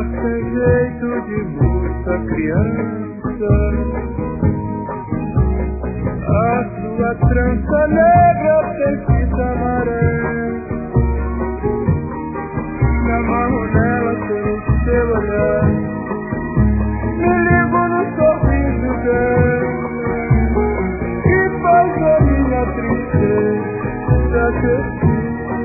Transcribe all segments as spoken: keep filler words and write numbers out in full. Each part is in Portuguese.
sem jeito de moça criança. A sua trança negra tem fita amarela. Me amarro nela pelo seu olhar, me ligo no sorriso dela, que faz a minha tristeza crescer.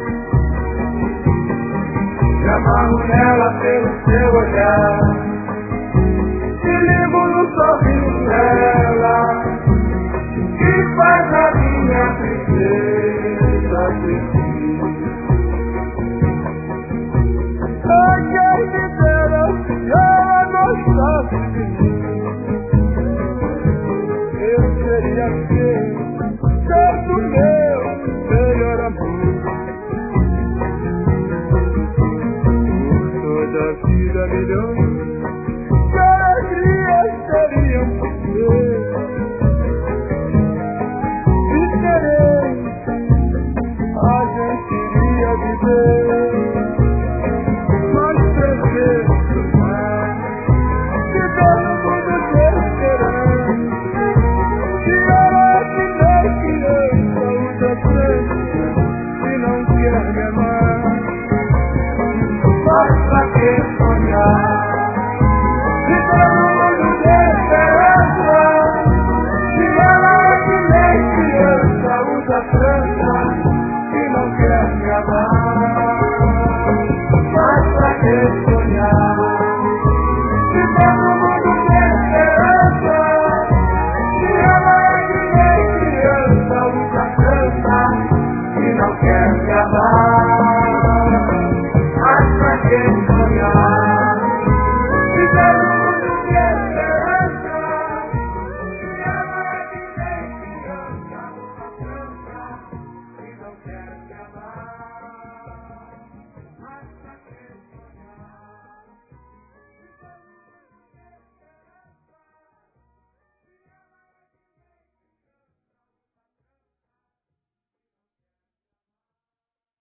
Me amarro nela pelo seu olhar, me ligo no sorriso dela, que faz a minha tristeza crescer. Ai, quem me dera se ela gostasse de mim, eu seria seu, certo meu melhor amor. Por toda a vida milhões de alegrias teriam por ser diferente, a gente iria viver. Mas preciso mais de todo mundo ter esperança, que ela que nem criança usa frente e não quer me amar. Mas pra que sonhar de todo mundo ter esperança, que ela que nem criança usa frente e não quer me amar. Mas pra que